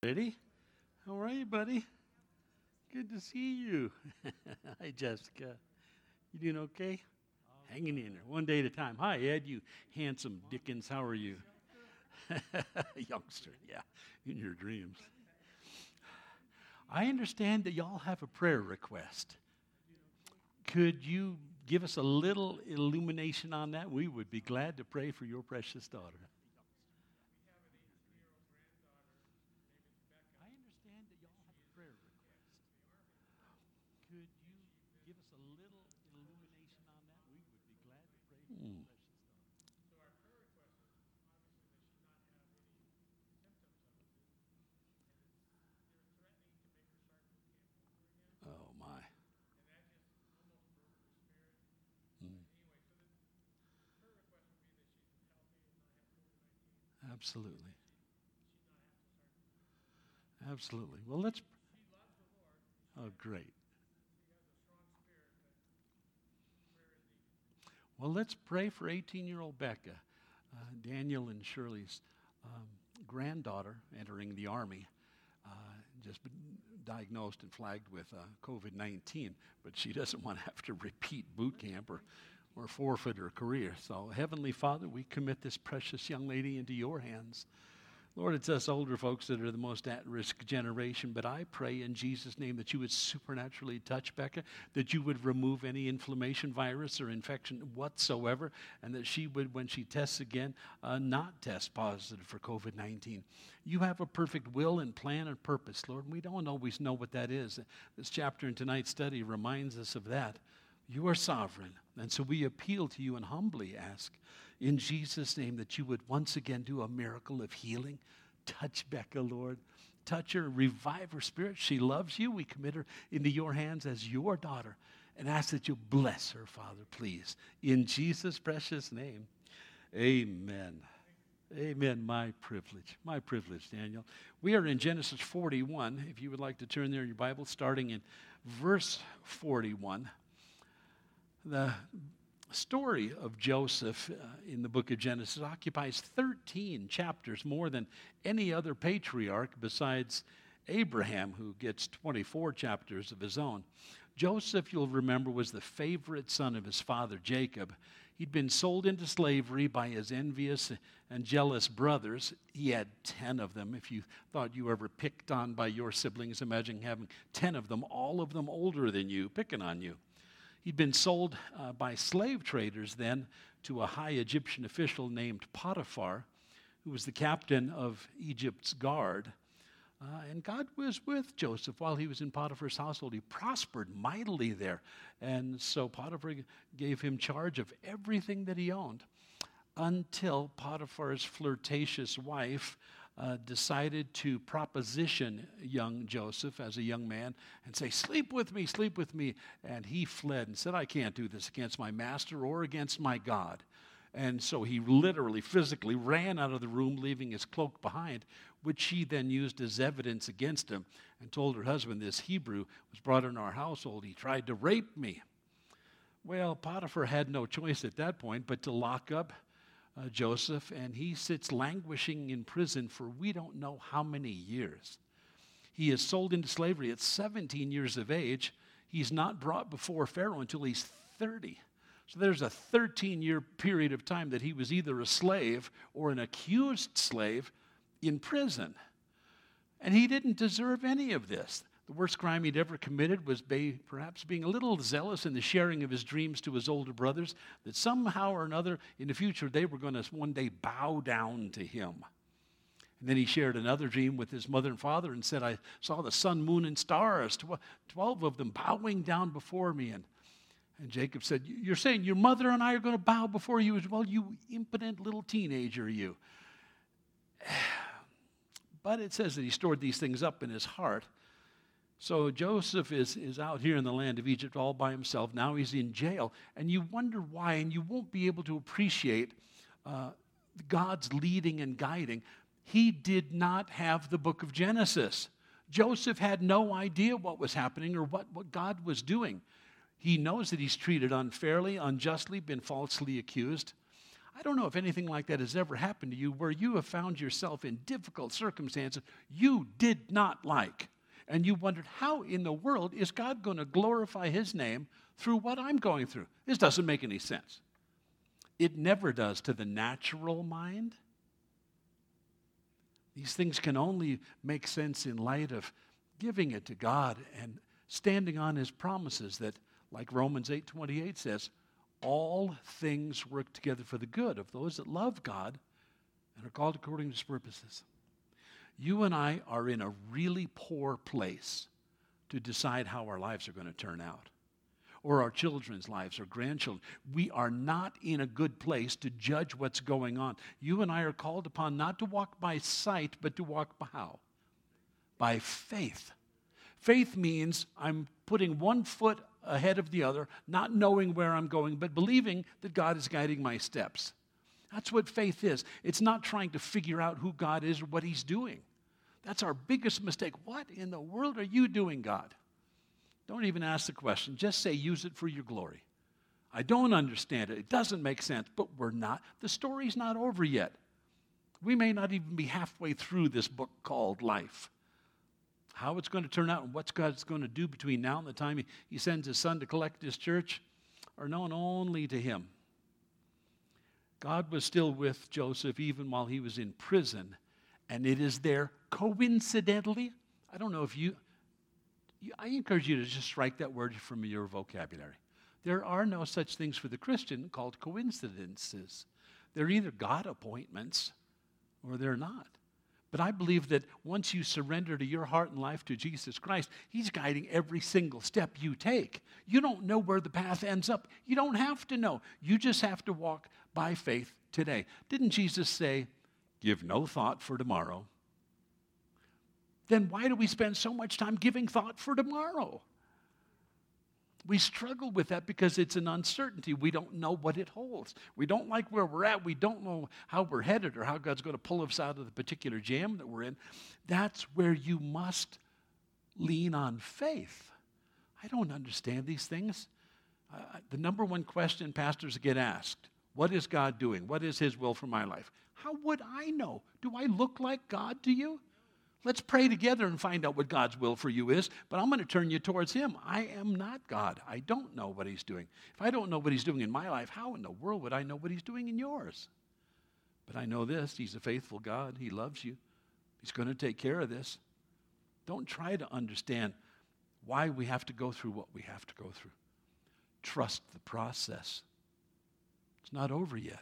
pretty. How are you, buddy? Good to see you. Hi, Jessica. You doing okay? Hanging in there, one day at a time. Hi, Ed, you handsome Dickens. How are you? Youngster, yeah, in your dreams. I understand that y'all have a prayer request. Could you give us a little illumination on that? We would be glad to pray for your precious daughter. I understand that y'all have a prayer request. Could you give us a little illumination on that? We would be glad to pray for your precious daughter. Oh, my. Absolutely. Absolutely. Well, oh, great. Well, let's pray for 18-year-old Becca, Daniel and Shirley's granddaughter entering the Army, just been diagnosed and flagged with COVID-19, but she doesn't want to have to repeat boot camp or forfeit her career. So, Heavenly Father, we commit this precious young lady into your hands. Lord, it's us older folks that are the most at-risk generation, but I pray in Jesus' name that you would supernaturally touch Becca, that you would remove any inflammation, virus, or infection whatsoever, and that she would, when she tests again, not test positive for COVID-19. You have a perfect will and plan and purpose, Lord, and we don't always know what that is. This chapter in tonight's study reminds us of that. You are sovereign, and so we appeal to you and humbly ask in Jesus' name that you would once again do a miracle of healing. Touch Becca, Lord. Touch her, revive her spirit. She loves you. We commit her into your hands as your daughter and ask that you bless her, Father, please. In Jesus' precious name, amen. Amen. My privilege, Daniel. We are in Genesis 41. If you would like to turn there in your Bible, starting in verse 41. The story of Joseph in the book of Genesis occupies 13 chapters, more than any other patriarch besides Abraham, who gets 24 chapters of his own. Joseph, you'll remember, was the favorite son of his father Jacob. He'd been sold into slavery by his envious and jealous brothers. He had 10 of them. If you thought you were ever picked on by your siblings, imagine having 10 of them, all of them older than you, picking on you. He'd been sold by slave traders then to a high Egyptian official named Potiphar, who was the captain of Egypt's guard. And God was with Joseph while he was in Potiphar's household. He prospered mightily there. And so Potiphar gave him charge of everything that he owned until Potiphar's flirtatious wife decided to proposition young Joseph as a young man and say, sleep with me. And he fled and said, I can't do this against my master or against my God. And so he literally, physically ran out of the room, leaving his cloak behind, which she then used as evidence against him and told her husband, this Hebrew was brought into our household. He tried to rape me. Well, Potiphar had no choice at that point but to lock up Joseph, and he sits languishing in prison for we don't know how many years. He is sold into slavery at 17 years of age. He's not brought before Pharaoh until he's 30. So there's a 13-year period of time that he was either a slave or an accused slave in prison. And he didn't deserve any of this. The worst crime he'd ever committed was perhaps being a little zealous in the sharing of his dreams to his older brothers, that somehow or another in the future they were going to one day bow down to him. And then he shared another dream with his mother and father and said, I saw the sun, moon, and stars, 12 of them bowing down before me. And Jacob said, you're saying your mother and I are going to bow before you as well, you impotent little teenager, you. But it says that he stored these things up in his heart. So Joseph is out here in the land of Egypt all by himself. Now he's in jail. And you wonder why, and you won't be able to appreciate God's leading and guiding. He did not have the book of Genesis. Joseph had no idea what was happening or what God was doing. He knows that he's treated unfairly, unjustly, been falsely accused. I don't know if anything like that has ever happened to you where you have found yourself in difficult circumstances you did not like. And you wondered, how in the world is God going to glorify his name through what I'm going through? This doesn't make any sense. It never does to the natural mind. These things can only make sense in light of giving it to God and standing on his promises that, like Romans 8:28 says, all things work together for the good of those that love God and are called according to his purposes. You and I are in a really poor place to decide how our lives are going to turn out, or our children's lives or grandchildren. We are not in a good place to judge what's going on. You and I are called upon not to walk by sight, but to walk by how? By faith. Faith means I'm putting one foot ahead of the other, not knowing where I'm going, but believing that God is guiding my steps. That's what faith is. It's not trying to figure out who God is or what he's doing. That's our biggest mistake. What in the world are you doing, God? Don't even ask the question. Just say, use it for your glory. I don't understand it. It doesn't make sense, but we're not. The story's not over yet. We may not even be halfway through this book called life. How it's going to turn out and what God's going to do between now and the time he sends his son to collect his church are known only to him. God was still with Joseph even while he was in prison, and it is there coincidentally. I don't know if I encourage you to just strike that word from your vocabulary. There are no such things for the Christian called coincidences. They're either God appointments or they're not. But I believe that once you surrender to your heart and life to Jesus Christ, he's guiding every single step you take. You don't know where the path ends up. You don't have to know. You just have to walk by faith today. Didn't Jesus say, give no thought for tomorrow? Then why do we spend so much time giving thought for tomorrow? We struggle with that because it's an uncertainty. We don't know what it holds. We don't like where we're at. We don't know how we're headed or how God's going to pull us out of the particular jam that we're in. That's where you must lean on faith. I don't understand these things. The number one question pastors get asked, what is God doing? What is his will for my life? How would I know? Do I look like God to you? Let's pray together and find out what God's will for you is, but I'm going to turn you towards him. I am not God. I don't know what he's doing. If I don't know what he's doing in my life, how in the world would I know what he's doing in yours? But I know this, he's a faithful God. He loves you. He's going to take care of this. Don't try to understand why we have to go through what we have to go through. Trust the process. It's not over yet.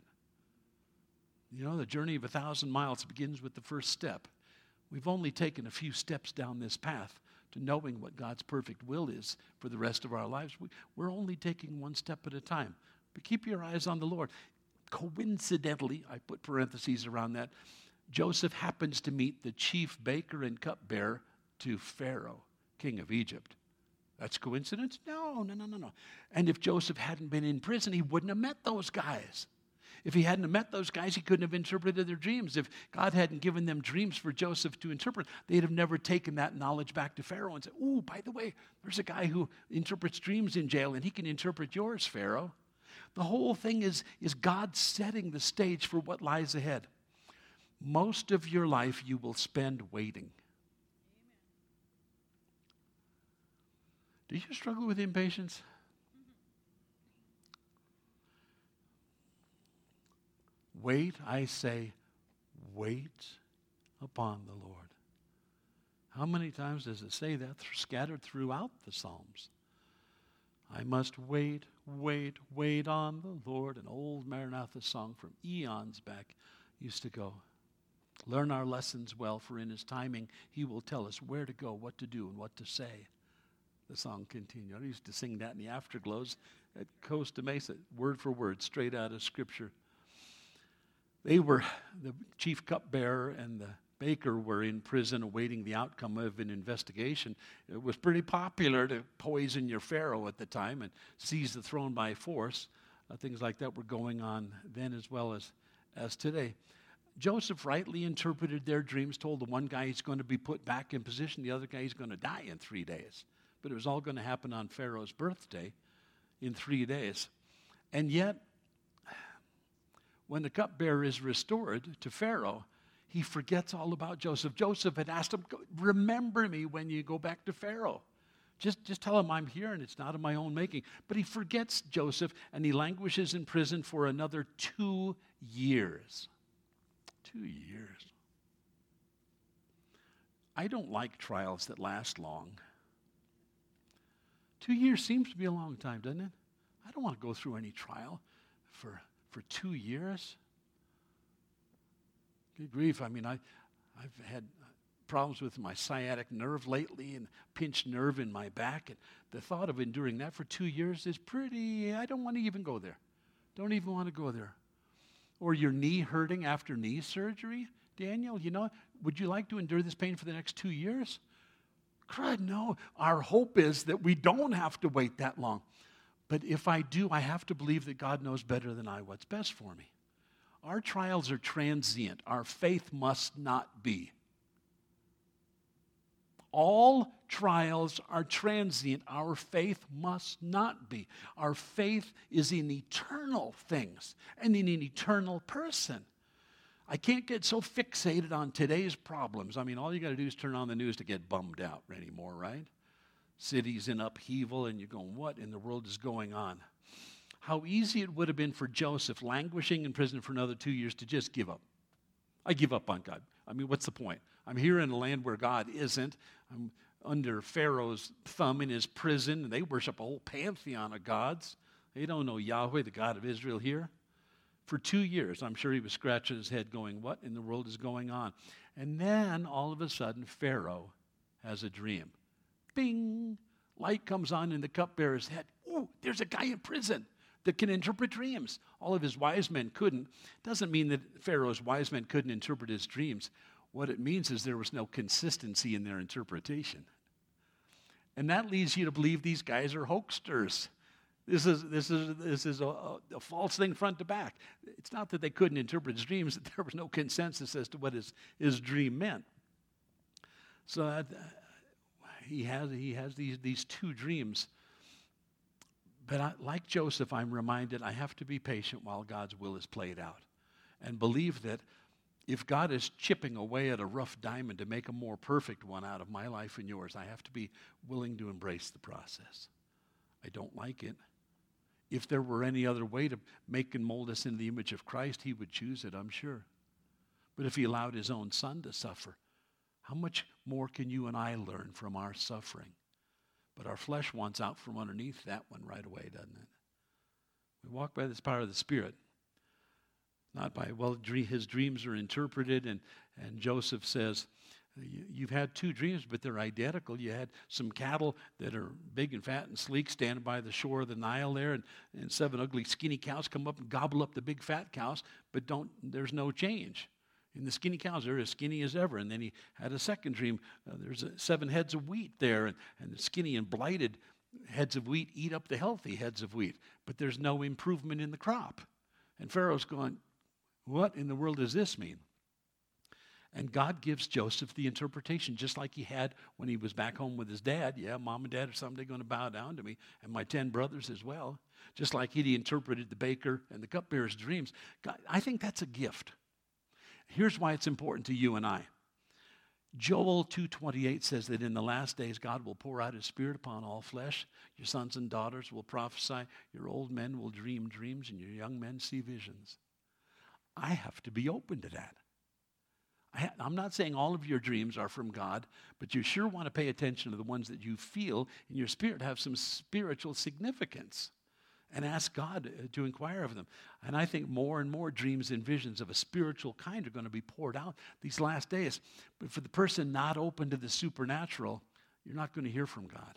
You know, the journey of 1,000 miles begins with the first step. We've only taken a few steps down this path to knowing what God's perfect will is for the rest of our lives. We're only taking one step at a time. But keep your eyes on the Lord. Coincidentally, I put parentheses around that, Joseph happens to meet the chief baker and cupbearer to Pharaoh, king of Egypt. That's coincidence? No. And if Joseph hadn't been in prison, he wouldn't have met those guys. If he hadn't met those guys, he couldn't have interpreted their dreams. If God hadn't given them dreams for Joseph to interpret, they'd have never taken that knowledge back to Pharaoh and said, oh, by the way, there's a guy who interprets dreams in jail, and he can interpret yours, Pharaoh. The whole thing is God setting the stage for what lies ahead. Most of your life you will spend waiting. Do you struggle with impatience? Wait, I say, wait upon the Lord. How many times does it say that scattered throughout the Psalms? I must wait on the Lord. An old Maranatha song from eons back used to go. Learn our lessons well, for in his timing he will tell us where to go, what to do, and what to say. The song continued. I used to sing that in the afterglows at Costa Mesa, word for word, straight out of Scripture. They were, the chief cupbearer and the baker were in prison awaiting the outcome of an investigation. It was pretty popular to poison your Pharaoh at the time and seize the throne by force. Things like that were going on then as well as today. Joseph rightly interpreted their dreams, told the one guy he's going to be put back in position, the other guy he's going to die in 3 days. But it was all going to happen on Pharaoh's birthday in 3 days. And yet, when the cupbearer is restored to Pharaoh, he forgets all about Joseph. Joseph had asked him, remember me when you go back to Pharaoh. Just tell him I'm here and it's not of my own making. But he forgets Joseph and he languishes in prison for another 2 years. 2 years. I don't like trials that last long. 2 years seems to be a long time, doesn't it? I don't want to go through any trial for 2 years. Good grief. I mean, I've had problems with my sciatic nerve lately and pinched nerve in my back. And the thought of enduring that for 2 years is I don't want to even go there. Don't even want to go there. Or your knee hurting after knee surgery. Daniel, would you like to endure this pain for the next 2 years? Crud, no. Our hope is that we don't have to wait that long. But if I do, I have to believe that God knows better than I what's best for me. Our trials are transient. Our faith must not be. All trials are transient. Our faith must not be. Our faith is in eternal things and in an eternal person. I can't get so fixated on today's problems. I mean, all you got to do is turn on the news to get bummed out anymore, right? Cities in upheaval, and you're going, what in the world is going on? How easy it would have been for Joseph, languishing in prison for another 2 years, to just give up. I give up on God. I mean, what's the point? I'm here in a land where God isn't. I'm under Pharaoh's thumb in his prison, and they worship a whole pantheon of gods. They don't know Yahweh, the God of Israel, here. For 2 years, I'm sure he was scratching his head going, what in the world is going on? And then, all of a sudden, Pharaoh has a dream. Bing! Light comes on in the cupbearer's head. Oh, there's a guy in prison that can interpret dreams. All of his wise men couldn't. Doesn't mean that Pharaoh's wise men couldn't interpret his dreams. What it means is there was no consistency in their interpretation. And that leads you to believe these guys are hoaxsters. This is a false thing front to back. It's not that they couldn't interpret his dreams, that there was no consensus as to what his dream meant. So he has these two dreams. But like Joseph, I'm reminded I have to be patient while God's will is played out. And believe that if God is chipping away at a rough diamond to make a more perfect one out of my life and yours, I have to be willing to embrace the process. I don't like it. If there were any other way to make and mold us in the image of Christ, he would choose it, I'm sure. But if he allowed his own son to suffer, how much more can you and I learn from our suffering? But our flesh wants out from underneath that one right away, doesn't it? We walk by this power of the Spirit. Not by, his dreams are interpreted, and Joseph says, you've had two dreams, but they're identical. You had some cattle that are big and fat and sleek standing by the shore of the Nile there, and 7 ugly skinny cows come up and gobble up the big fat cows, but there's no change. And the skinny cows are as skinny as ever. And then he had a second dream. There's 7 heads of wheat there, and the skinny and blighted heads of wheat eat up the healthy heads of wheat, but there's no improvement in the crop. And Pharaoh's going, what in the world does this mean? And God gives Joseph the interpretation, just like he had when he was back home with his dad. Yeah, mom and dad are someday going to bow down to me, and my 10 brothers as well. Just like he interpreted the baker and the cupbearer's dreams. God, I think that's a gift. Here's why it's important to you and I. Joel 2:28 says that in the last days God will pour out his Spirit upon all flesh. Your sons and daughters will prophesy. Your old men will dream dreams, and your young men see visions. I have to be open to that. I'm not saying all of your dreams are from God, but you sure want to pay attention to the ones that you feel in your spirit have some spiritual significance, and ask God to inquire of them. And I think more and more dreams and visions of a spiritual kind are going to be poured out these last days. But for the person not open to the supernatural, you're not going to hear from God.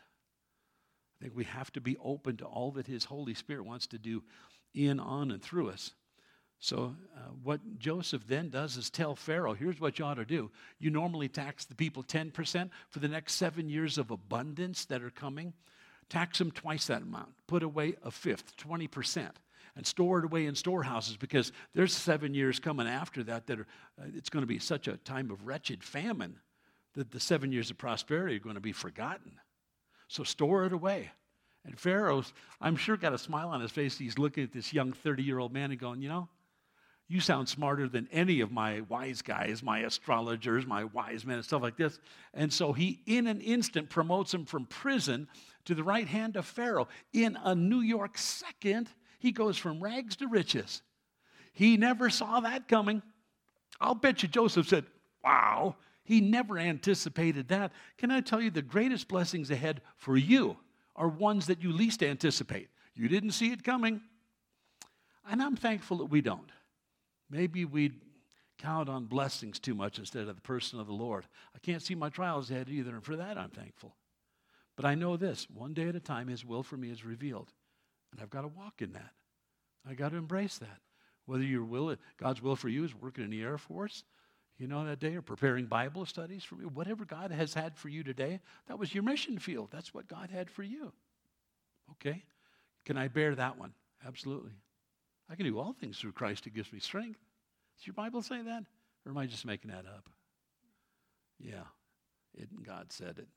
I think we have to be open to all that his Holy Spirit wants to do in, on, and through us. So what Joseph then does is tell Pharaoh, here's what you ought to do. You normally tax the people 10% for the next 7 years of abundance that are coming. Tax them twice that amount. Put away a fifth, 20%, and store it away in storehouses, because there's 7 years coming after that it's going to be such a time of wretched famine that the 7 years of prosperity are going to be forgotten. So store it away. And Pharaoh's, I'm sure, got a smile on his face. He's looking at this young 30-year-old man and going, You sound smarter than any of my wise guys, my astrologers, my wise men, and stuff like this. And so he, in an instant, promotes him from prison to the right hand of Pharaoh. In a New York second, he goes from rags to riches. He never saw that coming. I'll bet you Joseph said, wow, he never anticipated that. Can I tell you, the greatest blessings ahead for you are ones that you least anticipate. You didn't see it coming. And I'm thankful that we don't. Maybe we'd count on blessings too much instead of the person of the Lord. I can't see my trials ahead either, and for that I'm thankful. But I know this, one day at a time his will for me is revealed. And I've got to walk in that. I've got to embrace that. Whether God's will for you is working in the Air Force, that day, or preparing Bible studies for me, whatever God has had for you today, that was your mission field. That's what God had for you. Okay? Can I bear that one? Absolutely. I can do all things through Christ who gives me strength. Does your Bible say that? Or am I just making that up? Yeah, God said it.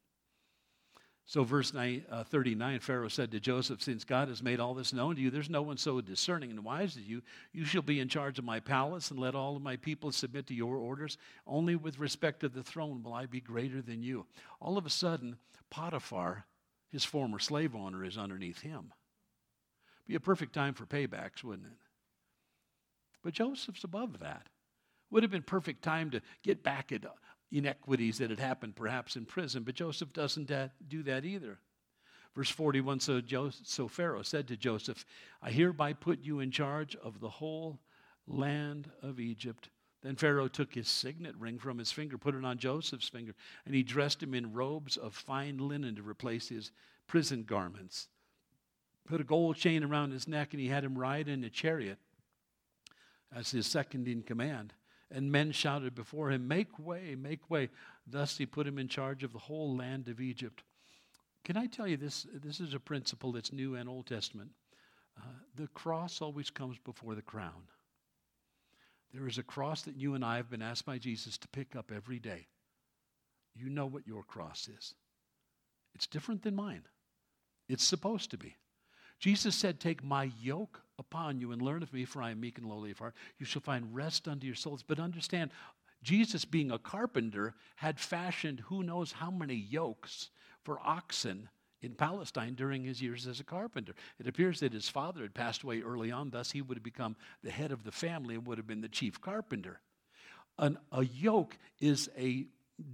So verse 39, Pharaoh said to Joseph, since God has made all this known to you, there's no one so discerning and wise as you. You shall be in charge of my palace and let all of my people submit to your orders. Only with respect to the throne will I be greater than you. All of a sudden, Potiphar, his former slave owner, is underneath him. Be a perfect time for paybacks, wouldn't it? But Joseph's above that. Would have been perfect time to get back at inequities that had happened perhaps in prison, but Joseph doesn't do that either. Verse 41, so Pharaoh said to Joseph, I hereby put you in charge of the whole land of Egypt. Then Pharaoh took his signet ring from his finger, put it on Joseph's finger, and he dressed him in robes of fine linen to replace his prison garments. Put a gold chain around his neck, and he had him ride in a chariot as his second in command. And men shouted before him, make way, make way. Thus he put him in charge of the whole land of Egypt. Can I tell you this? This is a principle that's New and Old Testament. The cross always comes before the crown. There is a cross that you and I have been asked by Jesus to pick up every day. You know what your cross is. It's different than mine. It's supposed to be. Jesus said, take my yoke upon you and learn of me, for I am meek and lowly of heart. You shall find rest unto your souls. But understand, Jesus, being a carpenter, had fashioned who knows how many yokes for oxen in Palestine during his years as a carpenter. It appears that his father had passed away early on, thus he would have become the head of the family and would have been the chief carpenter. A yoke is a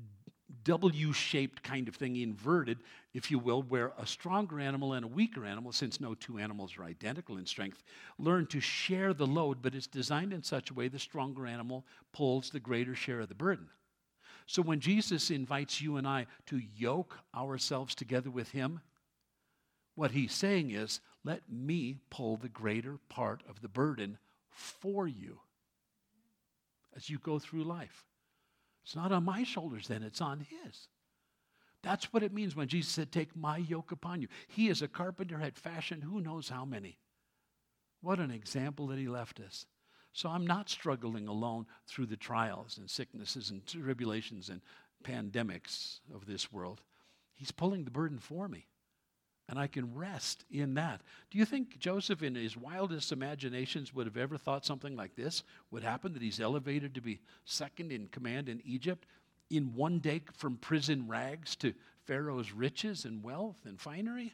W-shaped kind of thing, inverted, if you will, where a stronger animal and a weaker animal, since no two animals are identical in strength, learn to share the load, but it's designed in such a way the stronger animal pulls the greater share of the burden. So when Jesus invites you and I to yoke ourselves together with him, what he's saying is, let me pull the greater part of the burden for you as you go through life. It's not on my shoulders then, it's on his. That's what it means when Jesus said, take my yoke upon you. He as a carpenter had fashioned who knows how many. What an example that he left us. So I'm not struggling alone through the trials and sicknesses and tribulations and pandemics of this world. He's pulling the burden for me. And I can rest in that. Do you think Joseph, in his wildest imaginations, would have ever thought something like this would happen, that he's elevated to be second in command in Egypt in one day from prison rags to Pharaoh's riches and wealth and finery?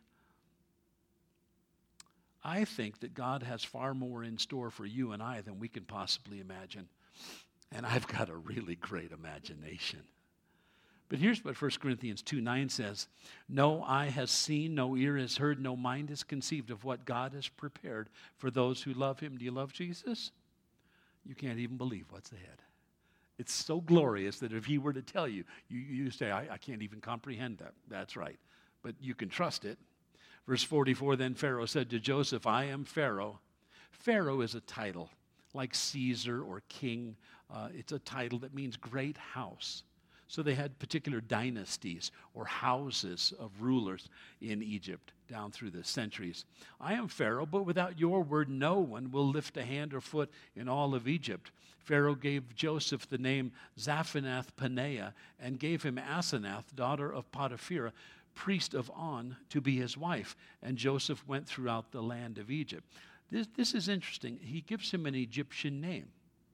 I think that God has far more in store for you and I than we can possibly imagine. And I've got a really great imagination. But here's what 1 Corinthians 2:9 says. No eye has seen, no ear has heard, no mind has conceived of what God has prepared for those who love him. Do you love Jesus? You can't even believe what's ahead. It's so glorious that if he were to tell you, you say, I can't even comprehend that. That's right. But you can trust it. Verse 44, then Pharaoh said to Joseph, I am Pharaoh. Pharaoh is a title, like Caesar or king. It's a title that means great house. So they had particular dynasties or houses of rulers in Egypt down through the centuries. I am Pharaoh, but without your word, no one will lift a hand or foot in all of Egypt. Pharaoh gave Joseph the name Zaphenath-Paneah and gave him Asenath, daughter of Potiphar, priest of On, to be his wife. And Joseph went throughout the land of Egypt. This is interesting. He gives him an Egyptian name.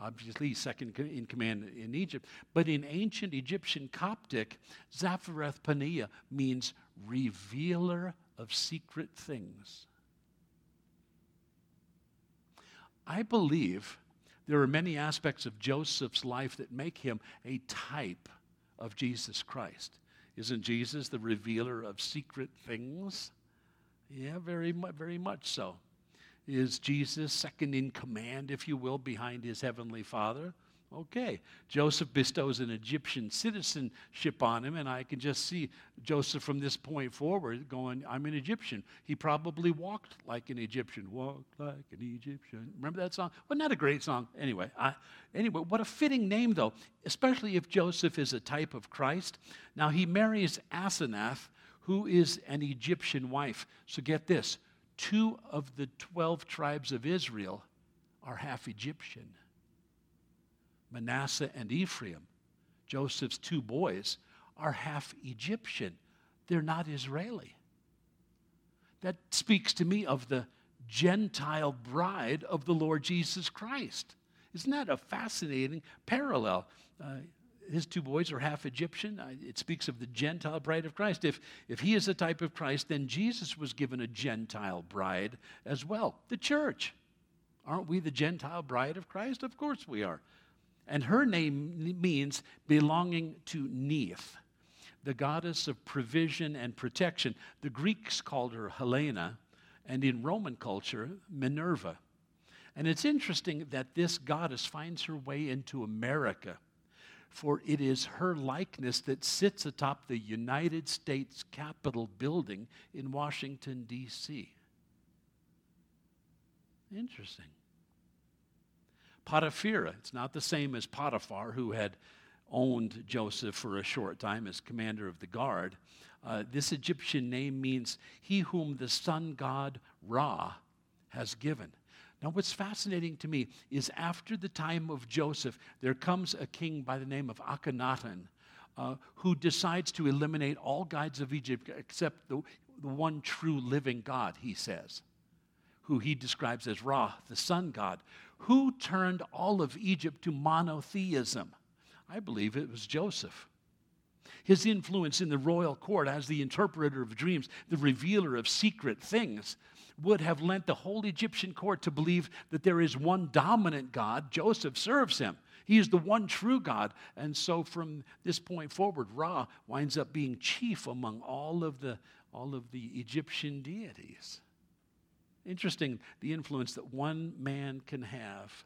Obviously, he's second in command in Egypt. But in ancient Egyptian Coptic, Zaphareth-Paneah means revealer of secret things. I believe there are many aspects of Joseph's life that make him a type of Jesus Christ. Isn't Jesus the revealer of secret things? Yeah, very much so. Is Jesus second in command, if you will, behind his heavenly Father? Okay. Joseph bestows an Egyptian citizenship on him, and I can just see Joseph from this point forward going, I'm an Egyptian. He probably walked like an Egyptian. Walked like an Egyptian. Remember that song? Well, not a great song. Anyway, what a fitting name, though, especially if Joseph is a type of Christ. Now, he marries Asenath, who is an Egyptian wife. So get this. 2 of the 12 tribes of Israel are half Egyptian. Manasseh and Ephraim, Joseph's 2 boys, are half Egyptian. They're not Israeli. That speaks to me of the Gentile bride of the Lord Jesus Christ. Isn't that a fascinating parallel? His 2 boys are half Egyptian. It speaks of the Gentile bride of Christ. If he is a type of Christ, then Jesus was given a Gentile bride as well, the church. Aren't we the Gentile bride of Christ? Of course we are. And her name means belonging to Neith, the goddess of provision and protection. The Greeks called her Helena, and in Roman culture, Minerva. And it's interesting that this goddess finds her way into America, for it is her likeness that sits atop the United States Capitol building in Washington, D.C. Interesting. Potipharah, it's not the same as Potiphar, who had owned Joseph for a short time as commander of the guard. This Egyptian name means he whom the sun god Ra has given. Now, what's fascinating to me is after the time of Joseph, there comes a king by the name of Akhenaten, who decides to eliminate all gods of Egypt except the one true living God, he says, who he describes as Ra, the sun god, who turned all of Egypt to monotheism. I believe it was Joseph. His influence in the royal court as the interpreter of dreams, the revealer of secret things, would have lent the whole Egyptian court to believe that there is one dominant God. Joseph serves him. He is the one true God. And so from this point forward, Ra winds up being chief among all of the Egyptian deities. Interesting, the influence that one man can have.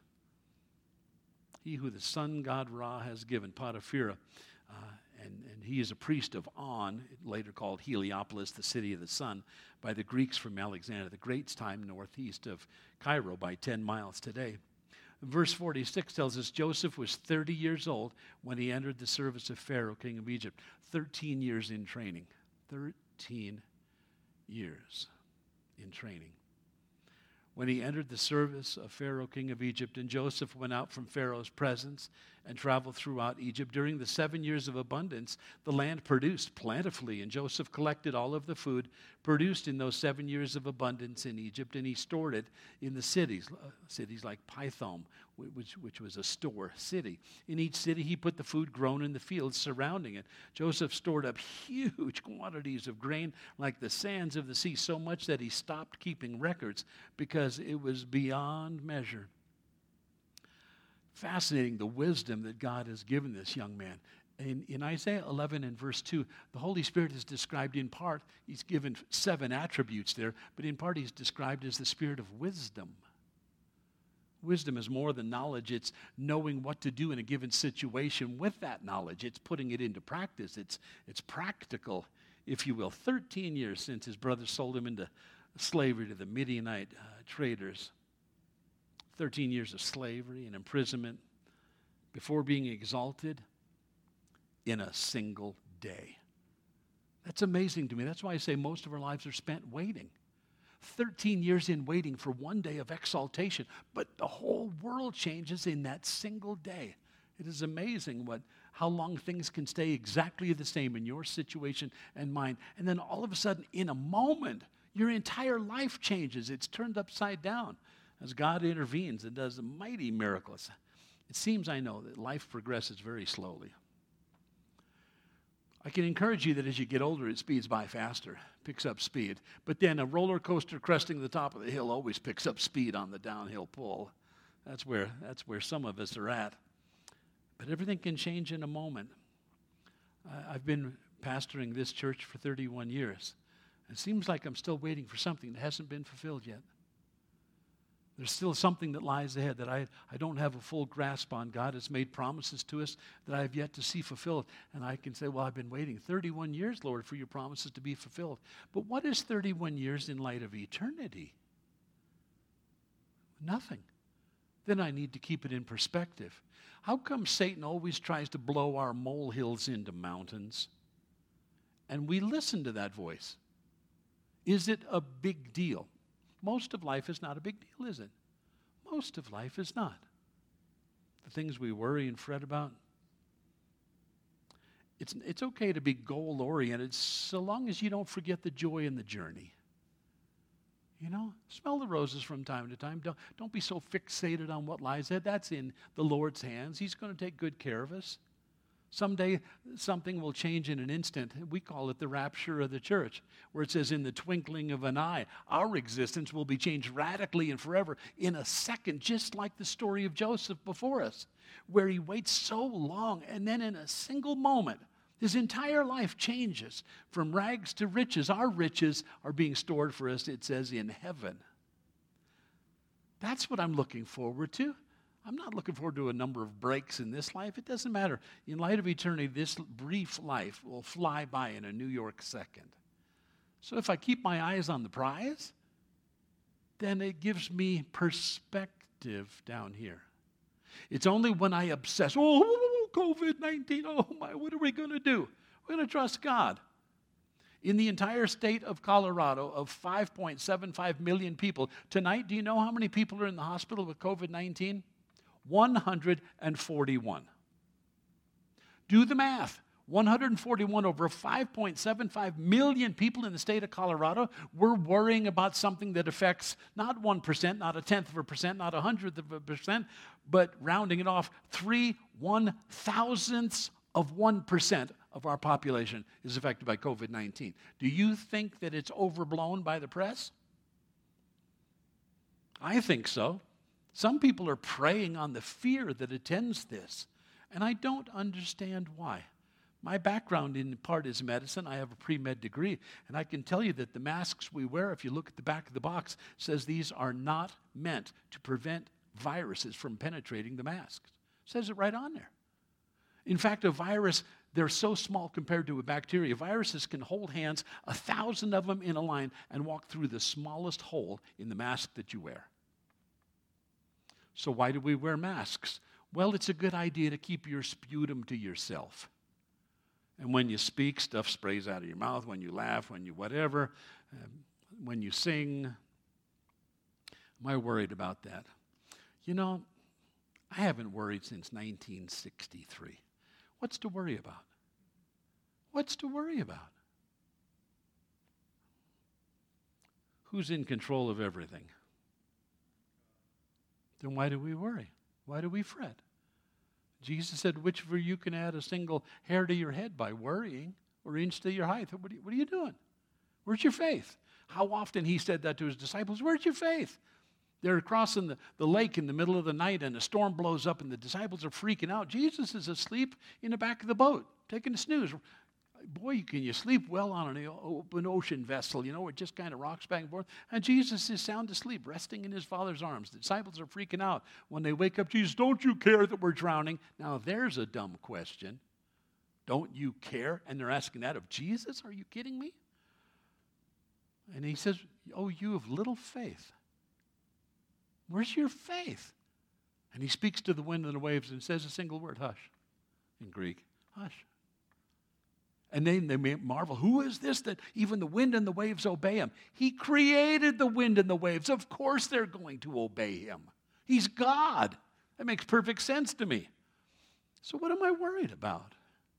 He who the sun god Ra has given, Potipharah, and he is a priest of On, later called Heliopolis, the city of the sun, by the Greeks from Alexander the Great's time, northeast of Cairo by 10 miles today. Verse 46 tells us Joseph was 30 years old when he entered the service of Pharaoh, king of Egypt. 13 years in training. 13 years in training. When he entered the service of Pharaoh, king of Egypt, and Joseph went out from Pharaoh's presence and traveled throughout Egypt. During the 7 years of abundance, the land produced plentifully, and Joseph collected all of the food produced in those 7 years of abundance in Egypt, and he stored it in the cities like Pithom, which was a store city. In each city, he put the food grown in the fields surrounding it. Joseph stored up huge quantities of grain like the sands of the sea, so much that he stopped keeping records because it was beyond measure. Fascinating, the wisdom that God has given this young man. In Isaiah 11 and verse 2, the Holy Spirit is described in part, he's given 7 attributes there, but in part he's described as the spirit of wisdom. Wisdom is more than knowledge. It's knowing what to do in a given situation with that knowledge. It's putting it into practice. It's practical, if you will. 13 years since his brother sold him into slavery to the Midianite traders. 13 years of slavery and imprisonment before being exalted in a single day. That's amazing to me. That's why I say most of our lives are spent waiting. 13 years in waiting for one day of exaltation, but the whole world changes in that single day. It is amazing how long things can stay exactly the same in your situation and mine. And then all of a sudden, in a moment, your entire life changes. It's turned upside down as God intervenes and does mighty miracles. It seems, I know, that life progresses very slowly. I can encourage you that as you get older, it speeds by faster, picks up speed. But then a roller coaster cresting the top of the hill always picks up speed on the downhill pull. That's where some of us are at. But everything can change in a moment. I've been pastoring this church for 31 years. It seems like I'm still waiting for something that hasn't been fulfilled yet. There's still something that lies ahead that I don't have a full grasp on. God has made promises to us that I have yet to see fulfilled. And I can say, well, I've been waiting 31 years, Lord, for your promises to be fulfilled. But what is 31 years in light of eternity? Nothing. Then I need to keep it in perspective. How come Satan always tries to blow our molehills into mountains? And we listen to that voice. Is it a big deal? Most of life is not a big deal, is it? Most of life is not. The things we worry and fret about. It's okay to be goal-oriented so long as you don't forget the joy in the journey. You know, smell the roses from time to time. Don't be so fixated on what lies ahead. That's in the Lord's hands. He's going to take good care of us. Someday, something will change in an instant. We call it the rapture of the church, where it says in the twinkling of an eye, our existence will be changed radically and forever in a second, just like the story of Joseph before us, where he waits so long, and then in a single moment, his entire life changes from rags to riches. Our riches are being stored for us, it says, in heaven. That's what I'm looking forward to. I'm not looking forward to a number of breaks in this life. It doesn't matter. In light of eternity, this brief life will fly by in a New York second. So if I keep my eyes on the prize, then it gives me perspective down here. It's only when I obsess, COVID-19, oh my, what are we going to do? We're going to trust God. In the entire state of Colorado, of 5.75 million people, tonight, do you know how many people are in the hospital with COVID-19? 141. Do the math. 141 over 5.75 million people in the state of Colorado. We're worrying about something that affects not 1%, not a tenth of a percent, not a hundredth of a percent, but rounding it off, 3/1000ths of 1% of our population is affected by COVID-19. Do you think that it's overblown by the press? I think so. Some people are preying on the fear that attends this, and I don't understand why. My background in part is medicine. I have a pre-med degree, and I can tell you that the masks we wear, if you look at the back of the box, says these are not meant to prevent viruses from penetrating the masks. It says it right on there. In fact, a virus, they're so small compared to a bacteria. Viruses can hold hands, 1,000 of them in a line, and walk through the smallest hole in the mask that you wear. So why do we wear masks? Well, it's a good idea to keep your sputum to yourself. And when you speak, stuff sprays out of your mouth. When you laugh, when you whatever, when you sing. Am I worried about that? You know, I haven't worried since 1963. What's to worry about? What's to worry about? Who's in control of everything? Then why do we worry? Why do we fret? Jesus said, which of you can add a single hair to your head by worrying or inch to your height? What are you doing? Where's your faith? How often he said that to his disciples? Where's your faith? They're crossing the lake in the middle of the night and a storm blows up and the disciples are freaking out. Jesus is asleep in the back of the boat, taking a snooze. Boy, can you sleep well on an open ocean vessel, you know, it just kind of rocks back and forth. And Jesus is sound asleep, resting in his Father's arms. The disciples are freaking out. When they wake up, Jesus, don't you care that we're drowning? Now, there's a dumb question. Don't you care? And they're asking that of Jesus? Are you kidding me? And he says, oh, you have little faith. Where's your faith? And he speaks to the wind and the waves and says a single word, hush, in Greek, hush. And then they marvel, who is this that even the wind and the waves obey him? He created the wind and the waves. Of course they're going to obey him. He's God. That makes perfect sense to me. So what am I worried about?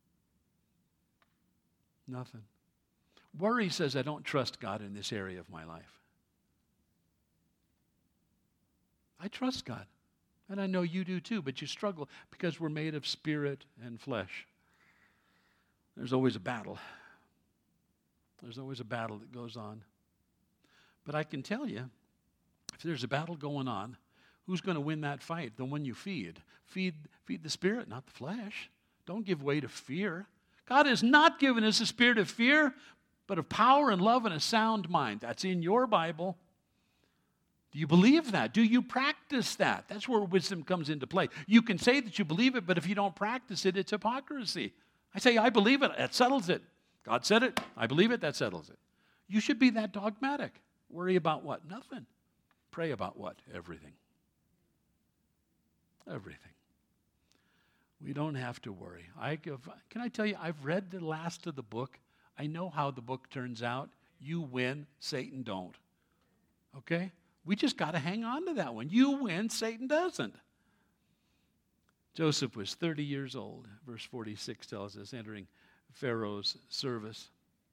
Nothing. Worry says I don't trust God in this area of my life. I trust God. And I know you do too, but you struggle because we're made of spirit and flesh. There's always a battle. There's always a battle that goes on. But I can tell you, if there's a battle going on, who's going to win that fight? The one you feed. Feed the spirit, not the flesh. Don't give way to fear. God has not given us a spirit of fear, but of power and love and a sound mind. That's in your Bible. Do you believe that? Do you practice that? That's where wisdom comes into play. You can say that you believe it, but if you don't practice it, it's hypocrisy. I say, I believe it. That settles it. God said it. I believe it. That settles it. You should be that dogmatic. Worry about what? Nothing. Pray about what? Everything. Everything. We don't have to worry. Can I tell you, I've read the last of the book. I know how the book turns out. You win, Satan don't. Okay? We just got to hang on to that one. You win, Satan doesn't. Joseph was 30 years old, verse 46 tells us, entering Pharaoh's service.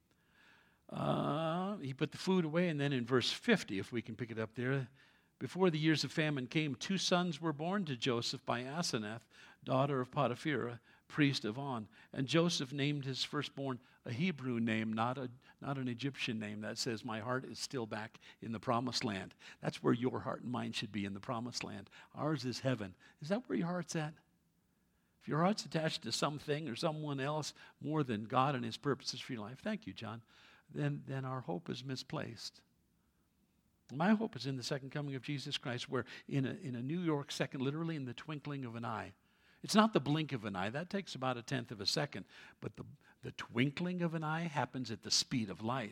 He put the food away, and then in verse 50, if we can pick it up there, before the years of famine came, 2 sons were born to Joseph by Asenath, daughter of Potiphera, priest of On. And Joseph named his firstborn a Hebrew name, not an Egyptian name. That says, my heart is still back in the promised land. That's where your heart and mind should be, in the promised land. Ours is heaven. Is that where your heart's at? If your heart's attached to something or someone else more than God and his purposes for your life, thank you, John, then our hope is misplaced. My hope is in the second coming of Jesus Christ, where in a New York second, literally in the twinkling of an eye. It's not the blink of an eye. That takes about 1/10 of a second. But the twinkling of an eye happens at the speed of light,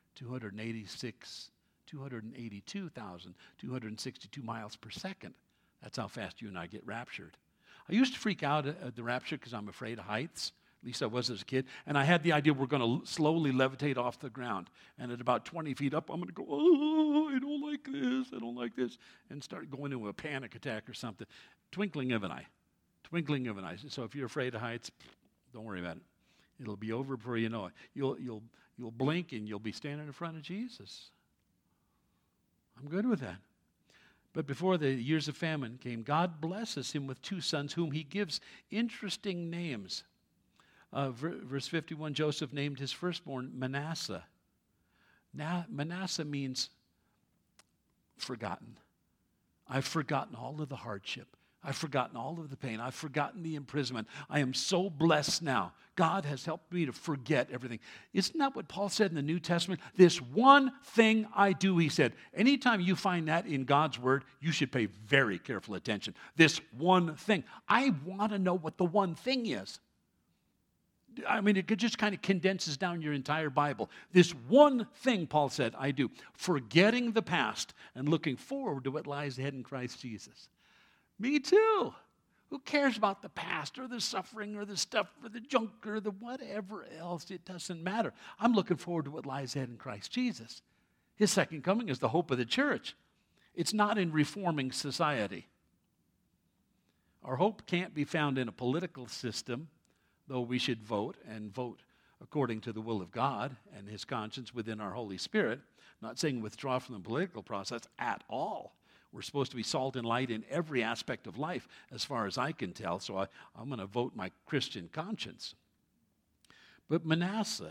282,262 miles per second. That's how fast you and I get raptured. I used to freak out at the rapture because I'm afraid of heights. At least I was as a kid. And I had the idea we're going to slowly levitate off the ground. And at about 20 feet up, I'm going to go, oh, I don't like this, I don't like this, and start going into a panic attack or something. Twinkling of an eye. Twinkling of an eye. So if you're afraid of heights, don't worry about it. It'll be over before you know it. You'll blink and you'll be standing in front of Jesus. I'm good with that. But before the years of famine came, God blesses him with 2 sons whom he gives interesting names. Verse 51, Joseph named his firstborn Manasseh. Manasseh means forgotten. I've forgotten all of the hardship. I've forgotten all of the pain. I've forgotten the imprisonment. I am so blessed now. God has helped me to forget everything. Isn't that what Paul said in the New Testament? This one thing I do, he said. Anytime you find that in God's word, you should pay very careful attention. This one thing. I want to know what the one thing is. I mean, it just kind of condenses down your entire Bible. This one thing, Paul said, I do. Forgetting the past and looking forward to what lies ahead in Christ Jesus. Me too. Who cares about the past or the suffering or the stuff or the junk or the whatever else? It doesn't matter. I'm looking forward to what lies ahead in Christ Jesus. His second coming is the hope of the church. It's not in reforming society. Our hope can't be found in a political system, though we should vote and vote according to the will of God and his conscience within our Holy Spirit. I'm not saying withdraw from the political process at all. We're supposed to be salt and light in every aspect of life, as far as I can tell, so I'm going to vote my Christian conscience. But Manasseh,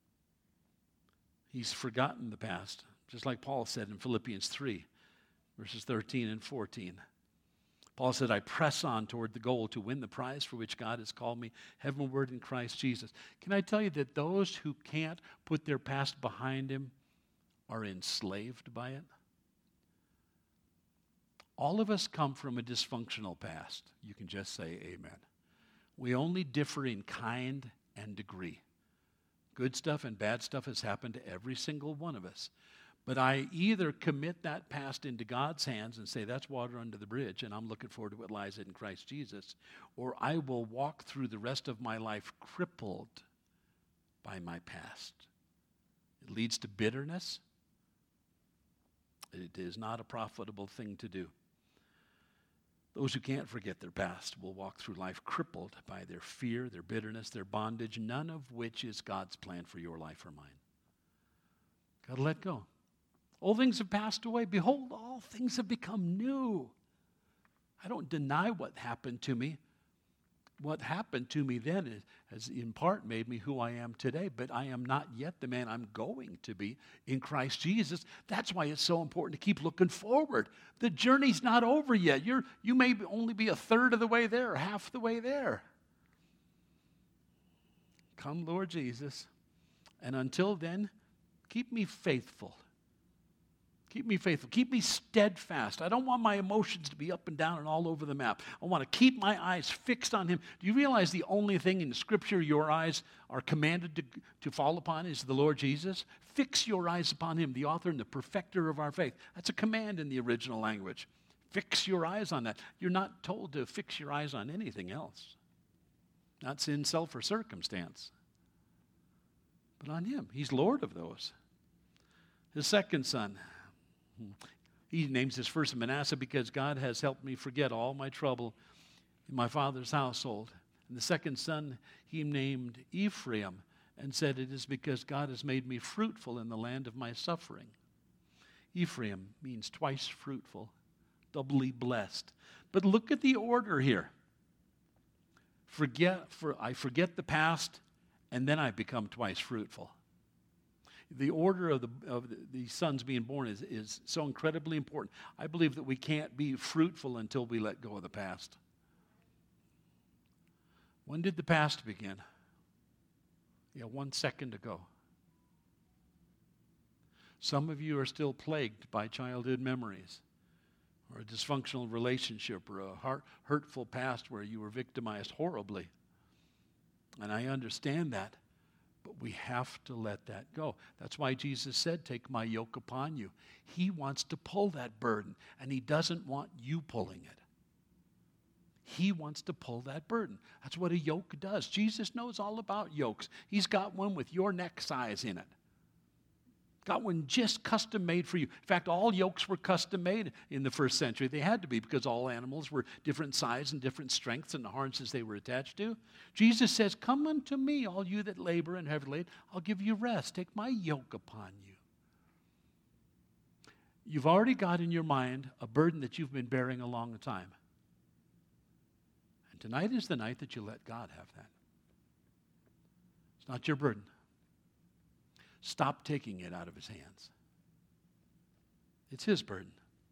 he's forgotten the past, just like Paul said in Philippians 3, verses 13 and 14. Paul said, I press on toward the goal to win the prize for which God has called me heavenward in Christ Jesus. Can I tell you that those who can't put their past behind him are enslaved by it? All of us come from a dysfunctional past. You can just say amen. We only differ in kind and degree. Good stuff and bad stuff has happened to every single one of us. But I either commit that past into God's hands and say, that's water under the bridge, and I'm looking forward to what lies in Christ Jesus, or I will walk through the rest of my life crippled by my past. It leads to bitterness. It is not a profitable thing to do. Those who can't forget their past will walk through life crippled by their fear, their bitterness, their bondage, none of which is God's plan for your life or mine. Got to let go. Old things have passed away. Behold, all things have become new. I don't deny what happened to me. What happened to me then has in part made me who I am today, but I am not yet the man I'm going to be in Christ Jesus. That's why it's so important to keep looking forward. The journey's not over yet. You may only be a third of the way there, or half the way there. Come, Lord Jesus. And until then, keep me faithful. Keep me faithful. Keep me steadfast. I don't want my emotions to be up and down and all over the map. I want to keep my eyes fixed on Him. Do you realize the only thing in Scripture your eyes are commanded to fall upon is the Lord Jesus? Fix your eyes upon Him, the author and the perfecter of our faith. That's a command in the original language. Fix your eyes on that. You're not told to fix your eyes on anything else. Not sin, self, or circumstance. But on Him. He's Lord of those. His second son, he names his first Manasseh because God has helped me forget all my trouble in my father's household. And the second son he named Ephraim and said, it is because God has made me fruitful in the land of my suffering. Ephraim means twice fruitful, doubly blessed. But look at the order here. I forget the past, and then I become twice fruitful. The order of the sons being born is so incredibly important. I believe that we can't be fruitful until we let go of the past. When did the past begin? 1 second ago. Some of you are still plagued by childhood memories, or a dysfunctional relationship, or a hurtful past where you were victimized horribly. And I understand that. But we have to let that go. That's why Jesus said, take my yoke upon you. He wants to pull that burden, and He doesn't want you pulling it. He wants to pull that burden. That's what a yoke does. Jesus knows all about yokes. He's got one with your neck size in it. Got one just custom made for you. In fact, all yokes were custom made in the first century. They had to be because all animals were different size and different strengths and the harnesses they were attached to. Jesus says, come unto me, all you that labor and heavy laden. I'll give you rest. Take my yoke upon you. You've already got in your mind a burden that you've been bearing a long time. And tonight is the night that you let God have that. It's not your burden. Stop taking it out of His hands. It's His burden.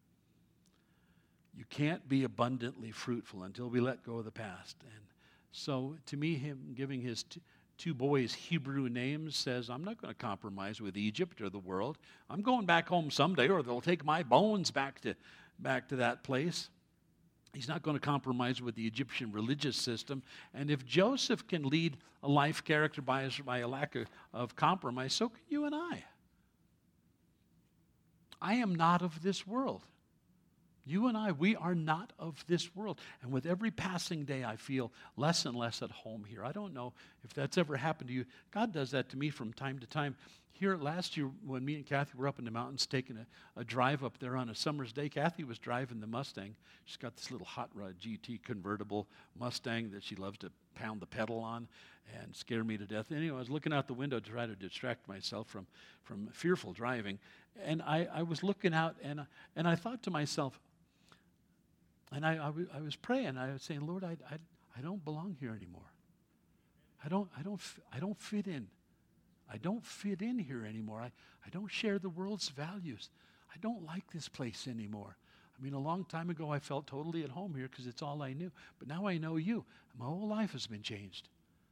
You can't be abundantly fruitful until we let go of the past. And so, to me, Him giving His two boys Hebrew names says, I'm not going to compromise with Egypt or the world. I'm going back home someday, or they'll take my bones back to that place. He's not going to compromise with the Egyptian religious system. And if Joseph can lead a life characterized by a lack of compromise, so can you and I. I am not of this world. You and I, we are not of this world. And with every passing day, I feel less and less at home here. I don't know if that's ever happened to you. God does that to me from time to time. Here last year, when me and Kathy were up in the mountains taking a drive up there on a summer's day, Kathy was driving the Mustang. She's got this little hot rod GT convertible Mustang that she loves to pound the pedal on and scare me to death. Anyway, I was looking out the window to try to distract myself from fearful driving. And I was looking out, and I thought to myself, and I was praying. I was saying, Lord, I don't belong here anymore. I don't fit in. I don't fit in here anymore. I don't share the world's values. I don't like this place anymore. I mean, a long time ago, I felt totally at home here because it's all I knew. But now I know you. My whole life has been changed.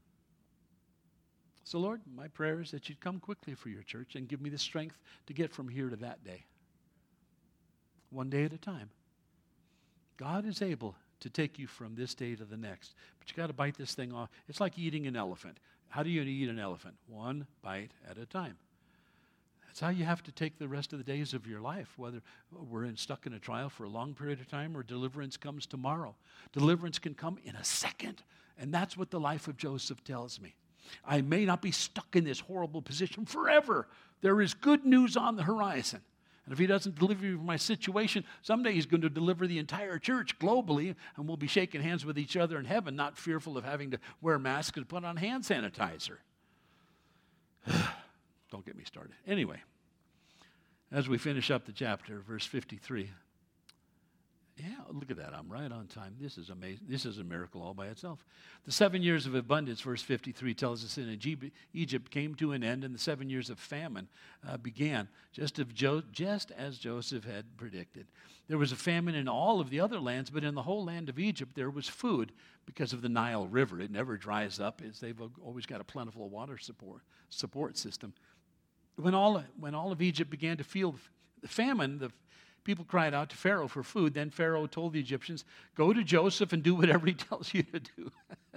So, Lord, my prayer is that you'd come quickly for your church and give me the strength to get from here to that day. One day at a time. God is able to take you from this day to the next. But you got to bite this thing off. It's like eating an elephant. How do you eat an elephant? One bite at a time. That's how you have to take the rest of the days of your life, whether we're stuck in a trial for a long period of time or deliverance comes tomorrow. Deliverance can come in a second. And that's what the life of Joseph tells me. I may not be stuck in this horrible position forever. There is good news on the horizon. And if he doesn't deliver me from my situation, someday he's going to deliver the entire church globally, and we'll be shaking hands with each other in heaven, not fearful of having to wear masks and put on hand sanitizer. Don't get me started. Anyway, as we finish up the chapter, verse 53. Yeah, look at that. I'm right on time. This is amazing. This is a miracle all by itself. The 7 years of abundance, verse 53, tells us in Egypt came to an end, and the 7 years of famine began, just as Joseph had predicted. There was a famine in all of the other lands, but in the whole land of Egypt there was food because of the Nile River. It never dries up, as they've always got a plentiful water support system. When all of Egypt began to feel the famine, the people cried out to Pharaoh for food. Then Pharaoh told the Egyptians, "Go to Joseph and do whatever he tells you to do."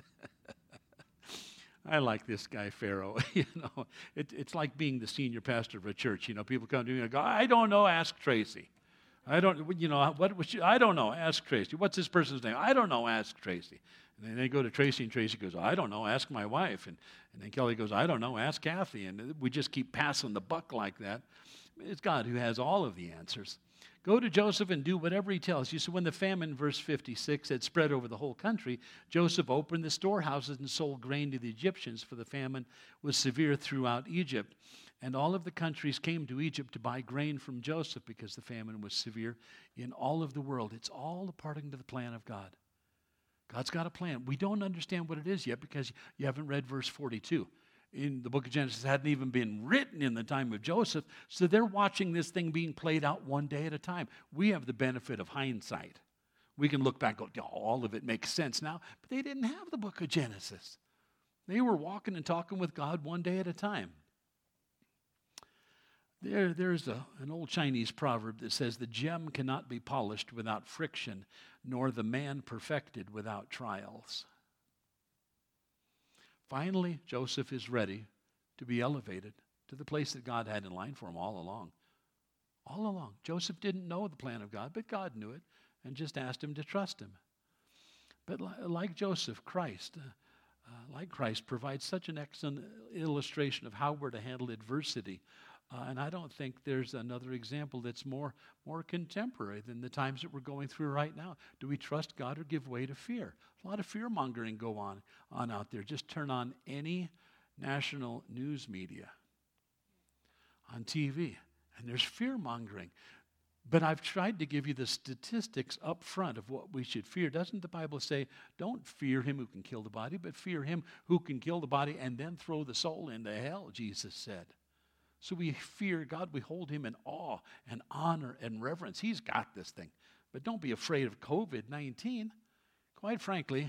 I like this guy, Pharaoh. It's like being the senior pastor of a church. People come to me and go, "I don't know, ask Tracy." I don't know, ask Tracy. What's this person's name? I don't know, ask Tracy. And then they go to Tracy, and Tracy goes, "I don't know, ask my wife." And then Kelly goes, "I don't know, ask Kathy." And we just keep passing the buck like that. It's God who has all of the answers. Go to Joseph and do whatever he tells you. So when the famine, verse 56, had spread over the whole country, Joseph opened the storehouses and sold grain to the Egyptians, for the famine was severe throughout Egypt. And all of the countries came to Egypt to buy grain from Joseph because the famine was severe in all of the world. It's all according to the plan of God. God's got a plan. We don't understand what it is yet because you haven't read verse 42. In the book of Genesis, hadn't even been written in the time of Joseph, so they're watching this thing being played out one day at a time. We have the benefit of hindsight. We can look back and go, all of it makes sense now, but they didn't have the book of Genesis. They were walking and talking with God one day at a time. There's an old Chinese proverb that says, "The gem cannot be polished without friction, nor the man perfected without trials." Finally, Joseph is ready to be elevated to the place that God had in line for him all along. All along. Joseph didn't know the plan of God, but God knew it and just asked him to trust him. But like Joseph, Christ provides such an excellent illustration of how we're to handle adversity. And I don't think there's another example that's more contemporary than the times that we're going through right now. Do we trust God or give way to fear? A lot of fear-mongering go on out there. Just turn on any national news media on TV, and there's fear-mongering. But I've tried to give you the statistics up front of what we should fear. Doesn't the Bible say, don't fear him who can kill the body, but fear him who can kill the body and then throw the soul into hell, Jesus said. So we fear God. We hold him in awe and honor and reverence. He's got this thing. But don't be afraid of COVID-19. Quite frankly,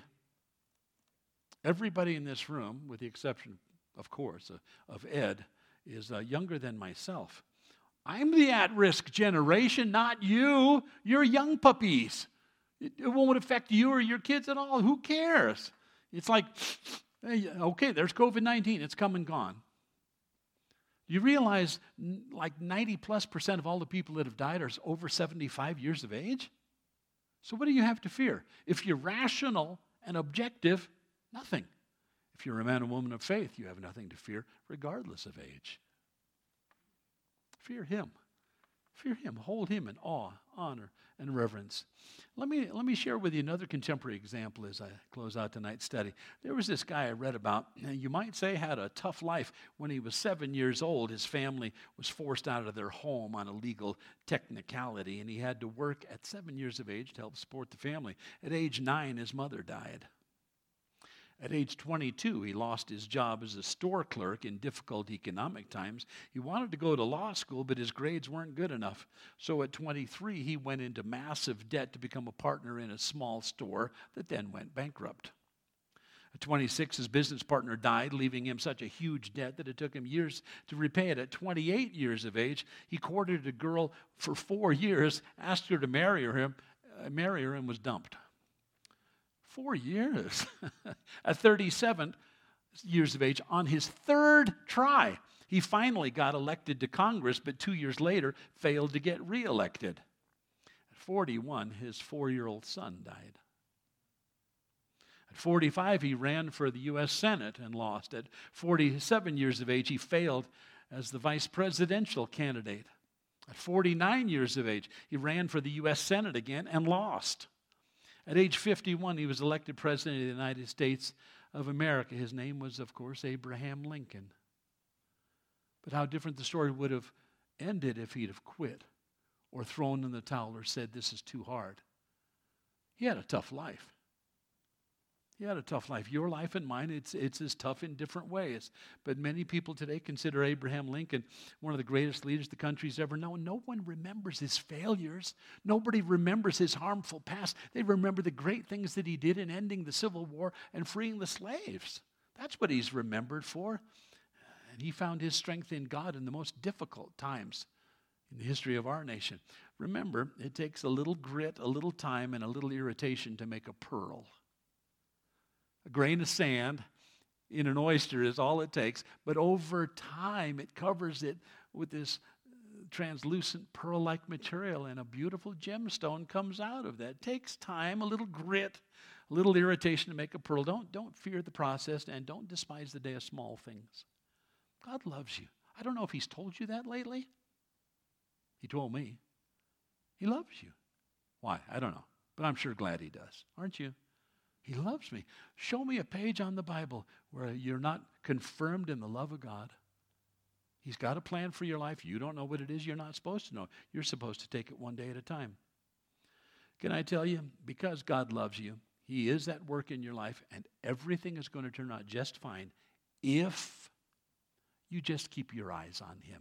everybody in this room, with the exception, of course, of Ed, is younger than myself. I'm the at-risk generation, not you. You're young puppies. It won't affect you or your kids at all. Who cares? It's like, hey, okay, there's COVID-19. It's come and gone. You realize like 90+% of all the people that have died are over 75 years of age? So what do you have to fear? If you're rational and objective, nothing. If you're a man and woman of faith, you have nothing to fear, regardless of age. Fear him. Fear him. Hold him in awe, honor, and reverence. Let me share with you another contemporary example as I close out tonight's study. There was this guy I read about, you might say had a tough life. When he was 7 years old, his family was forced out of their home on a legal technicality, and he had to work at 7 years of age to help support the family. At age 9, his mother died. At age 22, he lost his job as a store clerk in difficult economic times. He wanted to go to law school, but his grades weren't good enough. So at 23, he went into massive debt to become a partner in a small store that then went bankrupt. At 26, his business partner died, leaving him such a huge debt that it took him years to repay it. At 28 years of age, he courted a girl for 4 years, asked her to marry her, and was dumped. 4 years. At 37 years of age, on his third try, he finally got elected to Congress, but 2 years later failed to get reelected. At 41, his 4-year-old son died. At 45, he ran for the U.S. Senate and lost. At 47 years of age, he failed as the vice presidential candidate. At 49 years of age, he ran for the U.S. Senate again and lost. At age 51, he was elected President of the United States of America. His name was, of course, Abraham Lincoln. But how different the story would have ended if he'd have quit or thrown in the towel or said, this is too hard. He had a tough life. He had a tough life. Your life and mine, it's as tough in different ways. But many people today consider Abraham Lincoln one of the greatest leaders the country's ever known. No one remembers his failures. Nobody remembers his harmful past. They remember the great things that he did in ending the Civil War and freeing the slaves. That's what he's remembered for. And he found his strength in God in the most difficult times in the history of our nation. Remember, it takes a little grit, a little time, and a little irritation to make a pearl. A grain of sand in an oyster is all it takes, but over time it covers it with this translucent pearl-like material, and a beautiful gemstone comes out of that. It takes time, a little grit, a little irritation to make a pearl. Don't fear the process, and don't despise the day of small things. God loves you. I don't know if he's told you that lately. He told me. He loves you. Why? I don't know, but I'm sure glad he does. Aren't you? He loves me. Show me a page on the Bible where you're not confirmed in the love of God. He's got a plan for your life. You don't know what it is. You're not supposed to know. You're supposed to take it one day at a time. Can I tell you, because God loves you, he is at work in your life, and everything is going to turn out just fine if you just keep your eyes on him.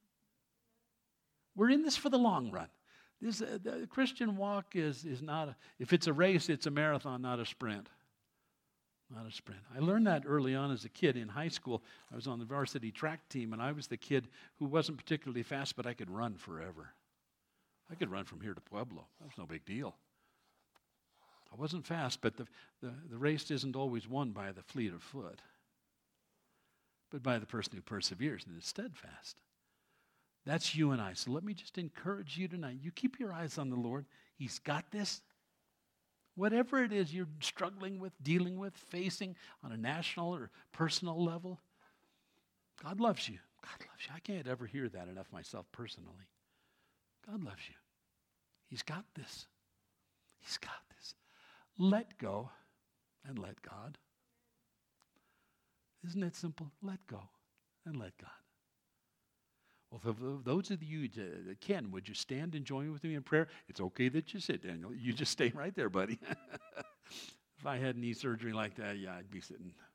We're in this for the long run. The Christian walk is not, if it's a race, it's a marathon, not a sprint. Not a sprint. I learned that early on as a kid in high school. I was on the varsity track team, and I was the kid who wasn't particularly fast, but I could run forever. I could run from here to Pueblo. That was no big deal. I wasn't fast, but the race isn't always won by the fleet of foot, but by the person who perseveres and is steadfast. That's you and I. So let me just encourage you tonight. You keep your eyes on the Lord. He's got this. Whatever it is you're struggling with, dealing with, facing on a national or personal level, God loves you. God loves you. I can't ever hear that enough myself personally. God loves you. He's got this. He's got this. Let go and let God. Isn't it simple? Let go and let God. Well, for those of you that can, would you stand and join with me in prayer? It's okay that you sit, Daniel. You just stay right there, buddy. If I had knee surgery like that, yeah, I'd be sitting